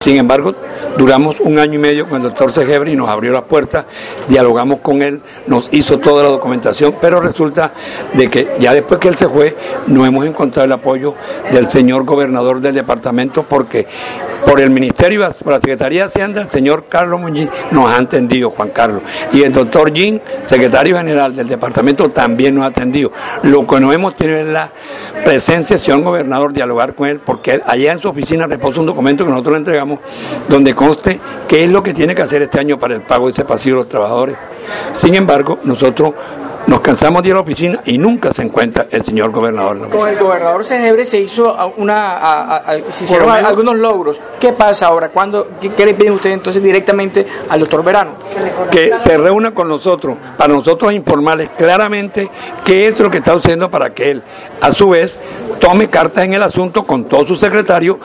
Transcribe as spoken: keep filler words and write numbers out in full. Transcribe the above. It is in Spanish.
Sin embargo, duramos un año y medio con el doctor Segebri y nos abrió la puerta, dialogamos con él, nos hizo toda la documentación, pero resulta de que ya después que él se fue, no hemos encontrado el apoyo del señor gobernador del departamento, porque por el Ministerio, por la Secretaría de Hacienda, el señor Carlos Muñiz nos ha atendido, Juan Carlos, y el doctor Jim, secretario general del departamento, también nos ha atendido. Lo que no hemos tenido es la presencia del señor gobernador, dialogar con él, porque él, allá en su oficina reposa un documento que nosotros le entregamos, donde conste qué es lo que tiene que hacer este año para el pago de ese pasivo de los trabajadores. Sin embargo, nosotros nos cansamos de ir a la oficina y nunca se encuentra el señor gobernador. Con el gobernador Segebri se hizo una, a, a, a, se hicieron menos, algunos logros. ¿Qué pasa ahora? ¿Cuándo, qué, ¿Qué le piden ustedes entonces directamente al doctor Verano? Que se reúna con nosotros, para nosotros informarles claramente qué es lo que está haciendo para que él, a su vez, tome cartas en el asunto con todos sus secretarios